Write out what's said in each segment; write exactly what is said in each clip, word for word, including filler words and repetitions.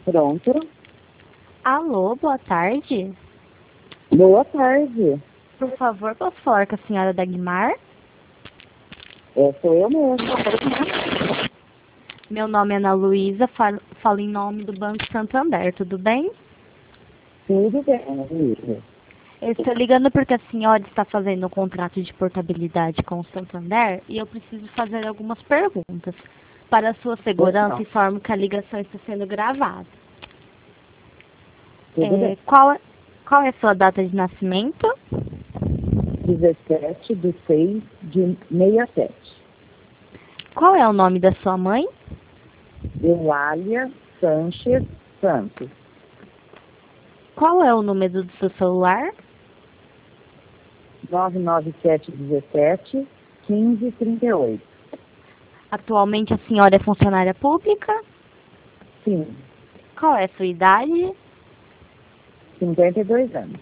Pronto. Alô, boa tarde. Boa tarde. Por favor, posso falar com a senhora Dagmar? É, sou eu mesmo. Meu nome é Ana Luísa, falo, falo em nome do Banco Santander, tudo bem? Tudo bem, Luísa. Eu estou ligando porque a senhora está fazendo um contrato de portabilidade com o Santander e eu preciso fazer algumas perguntas. Para a sua segurança, informo que a ligação está sendo gravada. Tudo É, bem. qual, é- qual é a sua data de nascimento? dezessete de seis de sessenta e sete. Qual é o nome da sua mãe? Eulália Sanches Santos. Qual é o número do seu celular? nove nove sete um sete, um cinco três oito. Atualmente a senhora é funcionária pública? Sim, Qual é a sua idade? cinquenta e dois anos.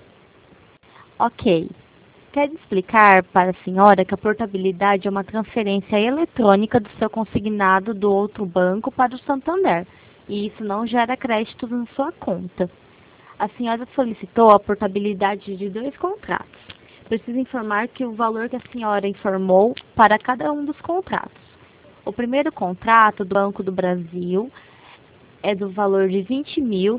Ok. Quero explicar para a senhora que a portabilidade é uma transferência eletrônica do seu consignado do outro banco para o Santander, e isso não gera créditos na sua conta. A senhora solicitou a portabilidade de dois contratos. Preciso informar que o valor que a senhora informou para cada um dos contratos. O primeiro contrato do Banco do Brasil é do valor de vinte mil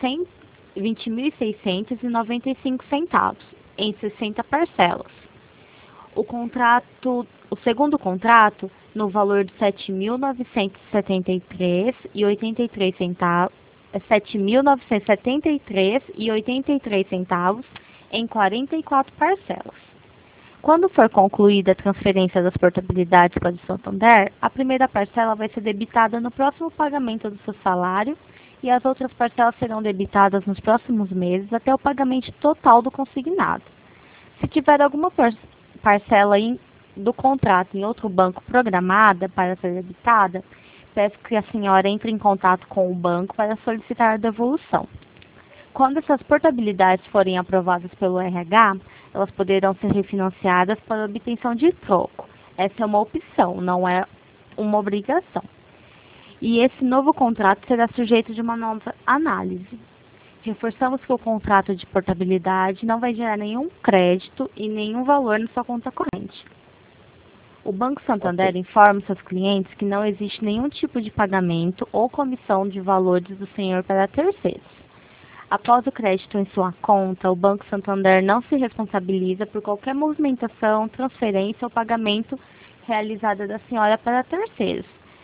e seiscentos e noventa e cinco centavos, em sessenta parcelas. O contrato, o segundo contrato, no valor de sete mil novecentos e setenta e três reais e oitenta e três centavos, sete mil novecentos e setenta e três reais e oitenta e três centavos, em quarenta e quatro parcelas. Quando for concluída a transferência das portabilidades para o Santander, a primeira parcela vai ser debitada no próximo pagamento do seu salário e as outras parcelas serão debitadas nos próximos meses até o pagamento total do consignado. Se tiver alguma par parcela in, do contrato em outro banco programada para ser debitada, peço que a senhora entre em contato com o banco para solicitar a devolução. Quando essas portabilidades forem aprovadas pelo R H, elas poderão ser refinanciadas para obtenção de troco. Essa é uma opção, não é uma obrigação. E esse novo contrato será sujeito de uma nova análise. Reforçamos que o contrato de portabilidade não vai gerar nenhum crédito e nenhum valor na sua conta corrente. O Banco Santander Ok. informa seus clientes que não existe nenhum tipo de pagamento ou comissão de valores do senhor para terceiros. Após o crédito em sua conta, o Banco Santander não se responsabiliza por qualquer movimentação, transferência ou pagamento realizada da senhora para terceiros.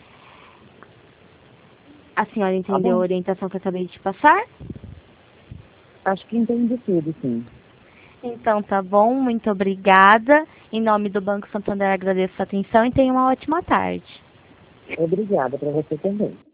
A senhora Tá entendeu a bom? orientação que eu acabei de passar? Acho que entendi tudo, sim. Então tá bom, muito obrigada. Em nome do Banco Santander agradeço a atenção e tenha uma ótima tarde. Obrigada para você também.